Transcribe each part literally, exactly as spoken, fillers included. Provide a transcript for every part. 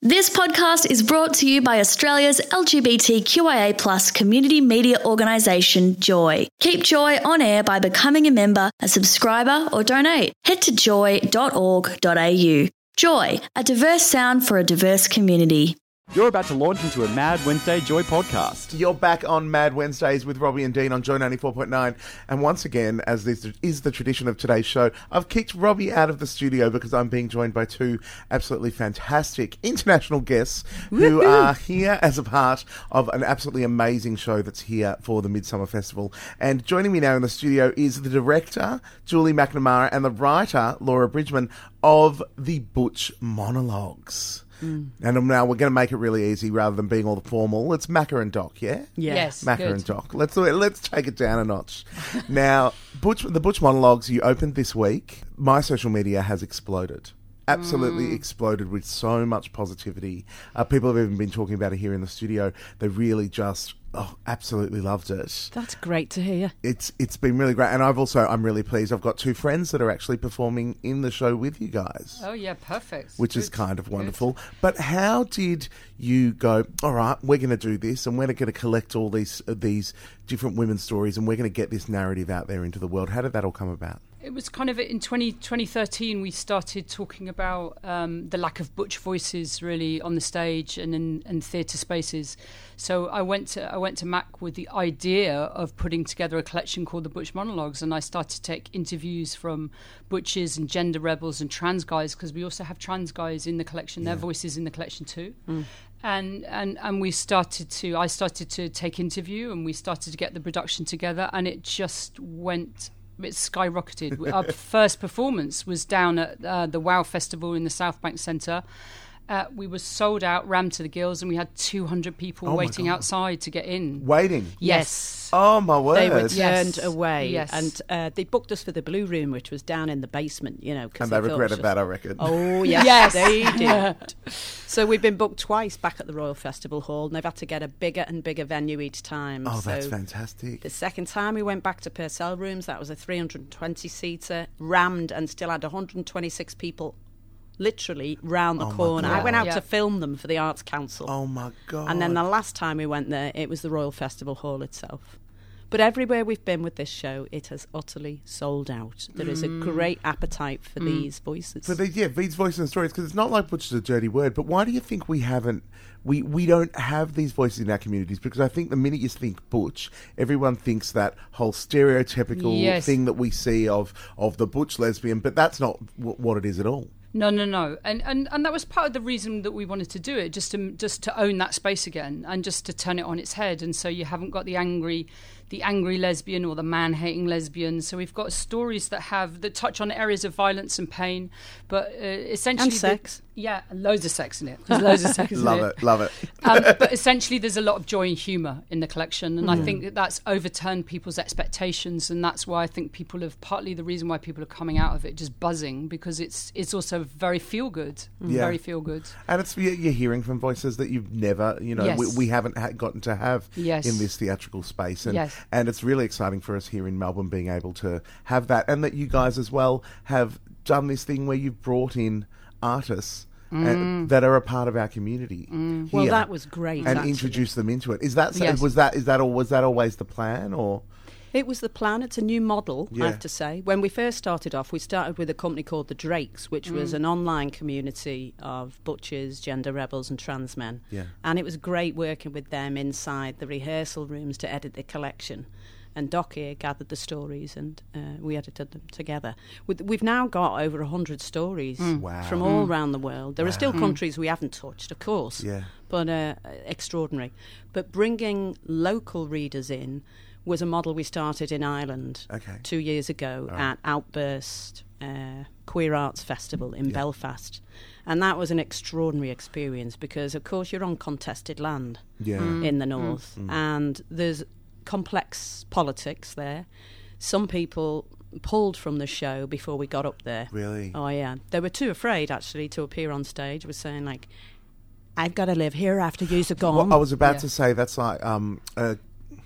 This podcast is brought to you by Australia's L G B T Q I A plus community media organisation, Joy. Keep Joy on air by becoming a member, a subscriber or donate. Head to joy dot org dot a u. Joy, a diverse sound for a diverse community. You're about to launch into a Mad Wednesday Joy podcast. You're back on Mad Wednesdays with Robbie and Dean on Joy ninety-four point nine. And once again, as this is the tradition of today's show, I've kicked Robbie out of the studio because I'm being joined by two absolutely fantastic international guests who Woo-hoo. are here as a part of an absolutely amazing show that's here for the Midsummer Festival. And joining me now in the studio is the director, Julie McNamara, and the writer, Laura Bridgman, of the Butch Monologues. Mm. And now we're going to make it really easy rather than being all formal. It's Macca and Doc, yeah? yeah. Yes, Macca good. and Doc. Let's do it. Let's take it down a notch. Now, Butch, the Butch Monologues you opened this week. My social media has exploded. Absolutely mm. exploded with so much positivity. Uh, people have even been talking about it here in the studio. They really just... Oh, absolutely loved it. That's great to hear. It's it's been really great, and I've also I'm really pleased. I've got two friends that are actually performing in the show with you guys. Oh yeah, perfect. Which Good. is kind of wonderful. Good. But how did you go? All right, we're going to do this, and we're going to collect all these uh, these different women's stories, and we're going to get this narrative out there into the world. How did that all come about? It was kind of in twenty thirteen we started talking about um, the lack of butch voices really on the stage and in and theatre spaces. So I went to I went to Mac with the idea of putting together a collection called the Butch Monologues, and I started to take interviews from butchers and gender rebels and trans guys, because we also have trans guys in the collection, yeah. Their voices in the collection too. Mm. And, and and we started to I started to take interview, and we started to get the production together, and it just went. It skyrocketed. Our first performance was down at uh, the WOW Festival in the South Bank Centre. Uh, we were sold out, rammed to the gills, and we had two hundred people oh waiting outside to get in. Waiting? Yes. Oh, my word. They were turned yes. away. Yes. And uh, they booked us for the Blue Room, which was down in the basement, you know. And they, they regretted that, I reckon. Oh, yes, yes. they did. So we've been booked twice back at the Royal Festival Hall, and they've had to get a bigger and bigger venue each time. Oh, so that's fantastic. The second time we went back to Purcell Rooms, that was a three hundred twenty seater, rammed, and still had one hundred twenty-six people literally round the oh corner. I went out yeah. to film them for the Arts Council. Oh, my God. And then the last time we went there, it was the Royal Festival Hall itself. But everywhere we've been with this show, it has utterly sold out. There mm. is a great appetite for mm. these voices. For these, yeah, these voices and stories, because it's not like Butch is a dirty word, but why do you think we haven't, we, we don't have these voices in our communities? Because I think the minute you think Butch, everyone thinks that whole stereotypical yes. thing that we see of, of the Butch lesbian, but that's not w- what it is at all. No, no, no, and and and that was part of the reason that we wanted to do it, just to just to own that space again, and just to turn it on its head. And so you haven't got the angry, the angry lesbian or the man-hating lesbian. So we've got stories that have that touch on areas of violence and pain, but uh, essentially and sex. The, yeah, and loads of sex in it. There's loads of sex in love it. it, love it. um, but essentially, there's a lot of joy and humour in the collection, and mm. I think that that's overturned people's expectations, and that's why I think people have partly the reason why people are coming out of it just buzzing, because it's it's also very feel good, yeah. very feel good. And it's you're hearing from voices that you've never, you know, yes. we, we haven't ha- gotten to have yes. in this theatrical space, and yes. and it's really exciting for us here in Melbourne being able to have that, and that you guys as well have done this thing where you've brought in artists. Mm. And, that are a part of our community. Mm. Well, that was great, and actually. introduce them into it. Is that yes. was that is that all was that always the plan, or? It was the plan. It's a new model, yeah. I have to say. When we first started off, we started with a company called The Drakes, which mm. was an online community of butchers, gender rebels and trans men. Yeah. And it was great working with them inside the rehearsal rooms to edit the collection. And Doc here gathered the stories, and uh, we edited them together. We've now got over one hundred stories mm. wow. from all around the world. There wow. are still mm. countries we haven't touched, of course, yeah. but uh, extraordinary. But bringing local readers in was a model we started in Ireland okay. two years ago right. at Outburst uh, Queer Arts Festival in yeah. Belfast. And that was an extraordinary experience because, of course, you're on contested land yeah. mm. in the north. Mm. And there's complex politics there. Some people pulled from the show before we got up there. Really? Oh, yeah. They were too afraid, actually, to appear on stage. We're saying, like, I've got to live here after yous are gone. Well, I was about yeah. to say that's like um, a,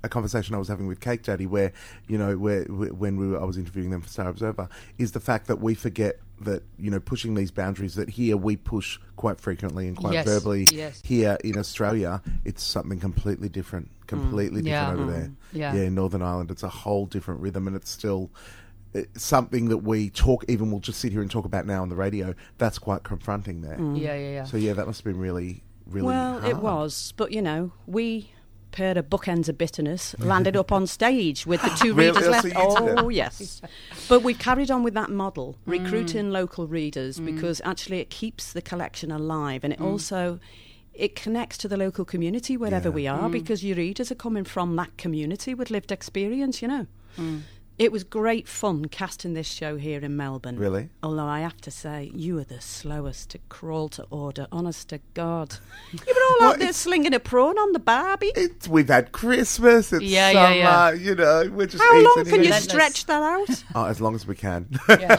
a conversation I was having with Cake Daddy, where you know, where, where when we were, I was interviewing them for Star Observer, is the fact that we forget that, you know, pushing these boundaries that here we push quite frequently and quite Yes, verbally. yes. Here in Australia, it's something completely different, completely Mm. different Yeah. over Mm. there. Yeah. yeah, in Northern Ireland, it's a whole different rhythm, and it's still it's something that we talk. Even we'll just sit here and talk about now on the radio. That's quite confronting there. Yeah, yeah, yeah. So yeah, that must have been really, really. Well, it hard. was, but you know, we pair of bookends of bitterness landed up on stage with the two Really? readers Oh, left. so you did it? Oh, yes. But we've carried on with that model, Mm. recruiting local readers, because actually it keeps the collection alive, and it also it connects to the local community wherever Yeah. we are, because your readers are coming from that community with lived experience, you know. It was great fun casting this show here in Melbourne. Really? Although I have to say, you were the slowest to crawl to order, honest to God. You were all Well, out there it's- slinging a prawn on the barbie. It's, we've had Christmas. It's Yeah, summer. yeah, yeah. You know, we're just. How long eating can you it. Relentless. stretch that out? Oh, as long as we can.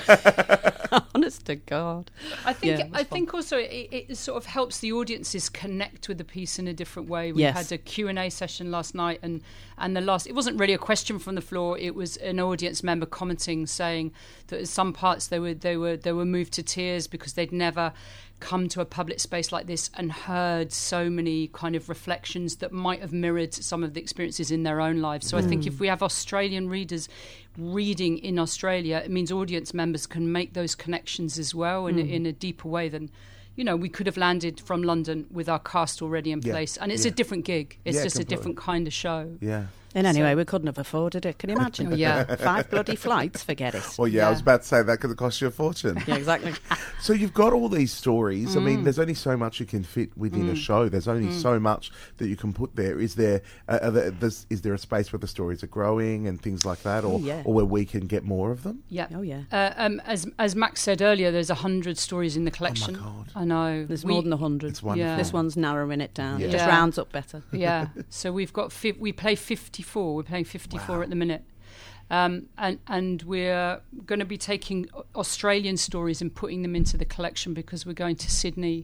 honest to God. I think Yeah, it was I think also it, it sort of helps the audiences connect with the piece in a different way. We Yes. had a Q and A session last night, and and the last it wasn't really a question from the floor. It was an audience member commenting, saying that in some parts they were they were they were moved to tears because they'd never come to a public space like this and heard so many kind of reflections that might have mirrored some of the experiences in their own lives. So I think if we have Australian readers reading in Australia, it means audience members can make those connections as well in, a, in a deeper way than, you know, we could have landed from London with our cast already in Yeah, place. And it's yeah. a different gig. It's Yeah, just completely. a different kind of show. Yeah. And anyway, So- we couldn't have afforded it. Can you imagine? Oh, yeah. Five bloody flights, forget it. Well, yeah, I Yeah. was about to say that because it costs you a fortune. Yeah, exactly. So you've got all these stories. I Mm. mean, there's only so much you can fit within a show. There's only Mm. so much that you can put there. Is there, uh, are there there's, is there a space where the stories are growing and things like that, or Oh, yeah. or where we can get more of them? Yeah. Oh, yeah. Uh, um, as as Max said earlier, there's a hundred stories in the collection. God. I know. There's We- more than a hundred. It's wonderful. Yeah. This one's narrowing it down. It Yeah. just Yeah. rounds up better. Yeah. So we've got fi- we play fifty-four. We're playing fifty-four at the minute. Um, and and we're going to be taking Au- Australian stories and putting them into the collection because we're going to Sydney.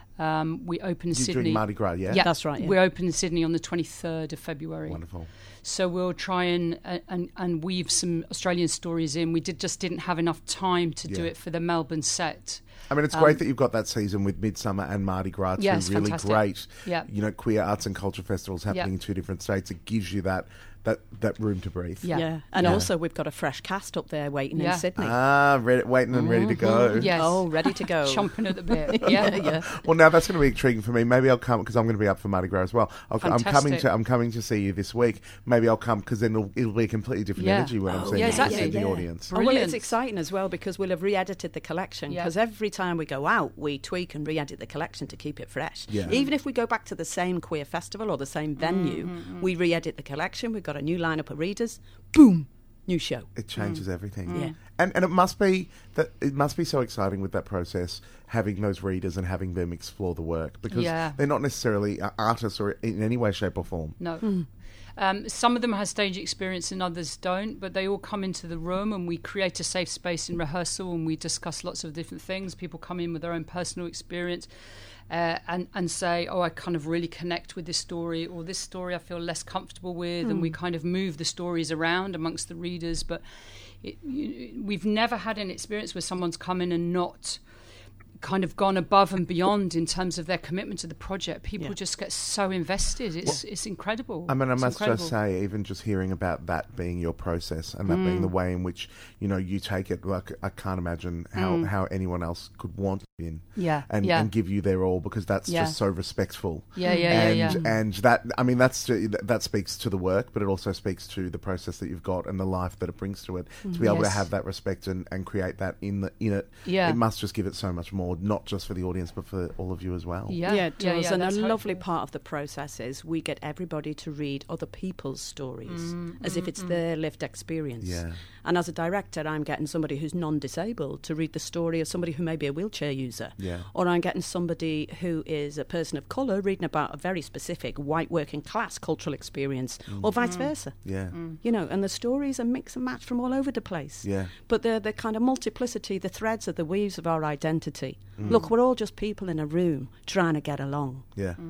Um, we open You're Sydney. doing Mardi Gras, yeah? Yeah, That's right, yeah. We're opening Sydney on the twenty-third of February. Wonderful. So we'll try and, and and weave some Australian stories in. We did just didn't have enough time to do Yeah. it for the Melbourne set. I mean, it's great that you've got that season with Midsummer and Mardi Gras, two Yeah, it's really fantastic. great, Yeah. you know, queer arts and culture festivals happening Yeah. in two different states. It gives you that that, that room to breathe. Yeah. Yeah. And Yeah. also, we've got a fresh cast up there waiting Yeah. in Sydney. Ah, ready, waiting and ready to go. Yes. Oh, ready to go. Chomping at the bit. Yeah, yeah, yeah. Well, now that's going to be intriguing for me. Maybe I'll come because I'm going to be up for Mardi Gras as well. I'll, I'm coming Fantastic. to I'm coming to see you this week. Maybe I'll come because then it'll, it'll be a completely different Yeah. energy when I'm Oh, seeing yeah, the exactly. Sydney Yeah. audience. Oh, well, Brilliant. it's exciting as well because we'll have re-edited the collection. Yeah. Because every time we go out, we tweak and re-edit the collection to keep it fresh. Yeah. Even if we go back to the same queer festival or the same venue, we re-edit the collection. We've got a new lineup of readers. Boom, new show. It changes everything. Yeah. And and it must be that it must be so exciting with that process, having those readers and having them explore the work because Yeah. they're not necessarily uh, artists or in any way, shape, or form. No. Um, some of them have stage experience and others don't, but they all come into the room and we create a safe space in rehearsal and we discuss lots of different things. People come in with their own personal experience uh, and, and say, oh, I kind of really connect with this story, or this story I feel less comfortable with, and we kind of move the stories around amongst the readers. But it, you, we've never had an experience where someone's come in and not kind of gone above and beyond in terms of their commitment to the project. People Yeah. just get so invested. It's it's incredible. I mean, I It's must incredible. just say, even just hearing about that being your process and that being the way in which, you know, you take it, like, I can't imagine how, how anyone else could want it in Yeah, and, yeah. and give you their all because that's Yeah. just so respectful. Yeah, yeah, and, yeah, yeah. And that, I mean, that's that speaks to the work, but it also speaks to the process that you've got and the life that it brings to it. To be able to Yes. have that respect and, and create that in the in it, Yeah. it must just give it so much more, not just for the audience, but for all of you as well. Yeah, Yeah, it does. and a that's how it lovely feels. part of the process is we get everybody to read other people's stories Mm, as if it's their lived experience. Yeah. And as a director, I'm getting somebody who's non-disabled to read the story of somebody who may be a wheelchair user. Yeah. Or I'm getting somebody who is a person of colour reading about a very specific white working class cultural experience, or vice versa. Yeah. You know, and the stories are mix and match from all over the place. Yeah. But they're the kind of multiplicity, the threads of the weaves of our identity. Look, we're all just people in a room trying to get along. Yeah.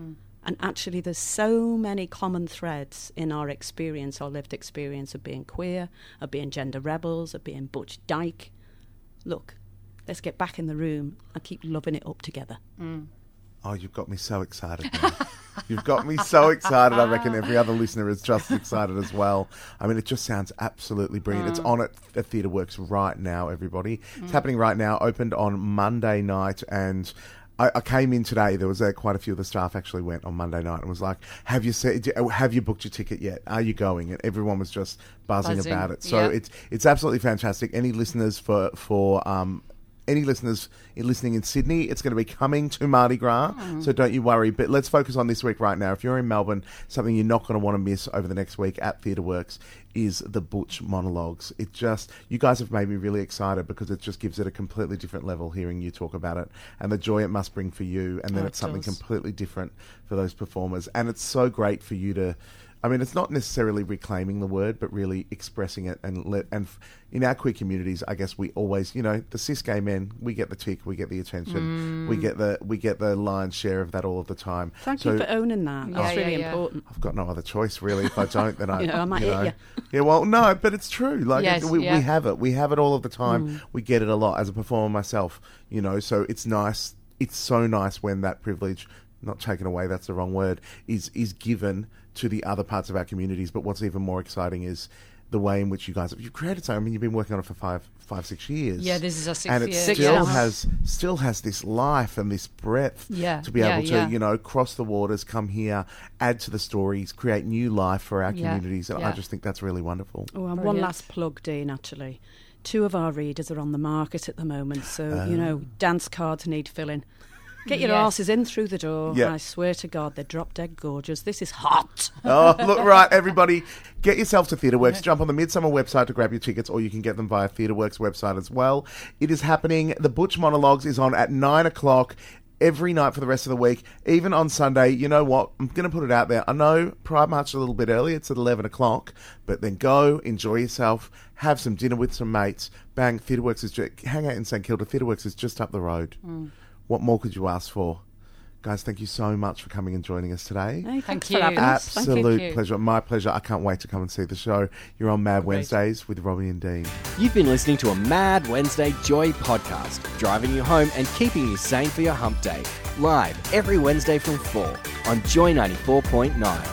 And actually there's so many common threads in our experience, our lived experience of being queer, of being gender rebels, of being butch dyke. Look, let's get back in the room and keep loving it up together. Mm. Oh, you've got me so excited now. You've got me so excited. I reckon every other listener is just excited as well. I mean, it just sounds absolutely brilliant. Mm. It's on at, at Theatre Works right now, everybody. Mm. It's happening right now, opened on Monday night, and I, I came in today. There was uh, quite a few of the staff actually went on Monday night and was like, have you said, have you booked your ticket yet? Are you going? And everyone was just buzzing, buzzing. about it. So yeah. it's it's absolutely fantastic. Any listeners for, for um, any listeners listening in Sydney, it's going to be coming to Mardi Gras, mm. so don't you worry. But let's focus on this week right now. If you're in Melbourne, something you're not going to want to miss over the next week at Theatre Works is the Butch Monologues. It just, you guys have made me really excited because it just gives it a completely different level hearing you talk about it and the joy it must bring for you. And then oh, it's it something does. completely different for those performers. And it's so great for you to, I mean, it's not necessarily reclaiming the word, but really expressing it. And let, and in our queer communities, I guess we always, you know, the cis gay men, we get the tick, we get the attention, mm. we get the we get the lion's share of that all of the time. Thank so, you for owning that. That's yeah, really yeah, yeah. important. I've got no other choice, really. If I don't, then I, you know, I might you hit know, you. yeah. Well, no, but it's true. Like yes, we, yeah. we have it, we have it all of the time. Mm. We get it a lot as a performer myself, you know. So it's nice. It's so nice when that privilege, not taken away, that's the wrong word, is is given to the other parts of our communities. But what's even more exciting is the way in which you guys have you've created something. I mean, you've been working on it for five, five, six years. Yeah, this is our sixth and it year. still yeah. has still has this life and this breadth yeah. to be yeah, able to, yeah. you know, cross the waters, come here, add to the stories, create new life for our yeah. communities. And yeah. I just think that's really wonderful. Oh, and one last plug, Dean, actually. Two of our readers are on the market at the moment, so, uh, you know, dance cards need filling. Get your yes. asses in through the door. Yep. I swear to God, they're drop dead gorgeous. This is hot. Oh, look, right, everybody, get yourself to TheatreWorks. Jump on the Midsummer website to grab your tickets, or you can get them via TheatreWorks website as well. It is happening. The Butch Monologues is on at nine o'clock every night for the rest of the week, even on Sunday. You know what? I'm going to put it out there. I know Pride March a little bit early. It's at eleven o'clock, but then go, enjoy yourself, have some dinner with some mates. Bang, TheatreWorks is just, hang out in St Kilda. TheatreWorks is just up the road. Mm. What more could you ask for? Guys, thank you so much for coming and joining us today. Hey, thank you. Absolute thank pleasure. My pleasure. I can't wait to come and see the show. You're on Mad Great. Wednesdays with Robbie and Dean. You've been listening to a Mad Wednesday Joy podcast, driving you home and keeping you sane for your hump day. Live every Wednesday from four on Joy ninety-four point nine.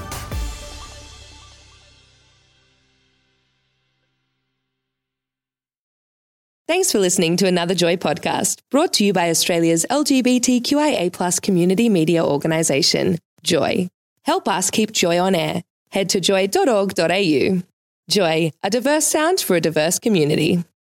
Thanks for listening to another Joy podcast, brought to you by Australia's L G B T Q I A plus community media organisation, Joy. Help us keep Joy on air. Head to joy dot org dot a u. Joy, a diverse sound for a diverse community.